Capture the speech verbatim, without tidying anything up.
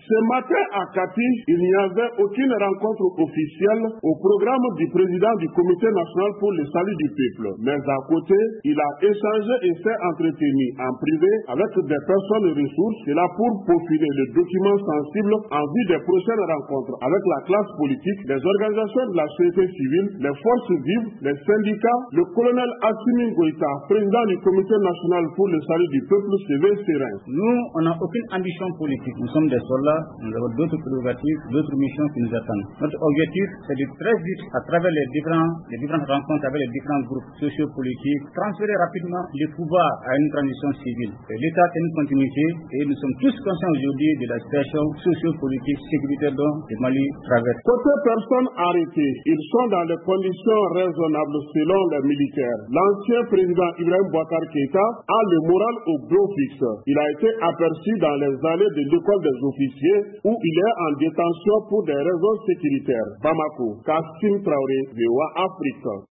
Ce matin à Kati, il n'y avait aucune rencontre officielle au programme du président du Comité national pour le salut du peuple. Mais à côté, il a échangé et s'est entretenu en privé avec des personnes ressources, et là pour peaufiner les documents sensibles en vue des prochaines rencontres avec la classe politique, les organisations de la société civile, les forces vives, les syndicats. Le colonel Assimi Goïta, président du Comité national pour le salut du peuple, se veut serein. Nous, on n'a aucune ambition politique. Nous sommes des soldats, nous avons d'autres prérogatives, d'autres missions qui nous attendent. Notre objectif, c'est de très vite, à travers les, différents, les différentes rencontres avec les différents groupes sociopolitiques, transférer rapidement le pouvoir à une transition civile. L'État est une continuité et nous sommes tous conscients aujourd'hui de la situation sociopolitique, sécuritaire dont le Mali traverse. Côté personnes arrêtées, ils sont dans des conditions raisonnables selon les militaires. L'ancien président Ibrahim Boubacar Keïta a le moral au beau fixe. Il a été aperçu dans les allées de l'école des officiers où il est en détention pour des raisons sécuritaires. Bamako, Kassim Traoré, V O A Afrique.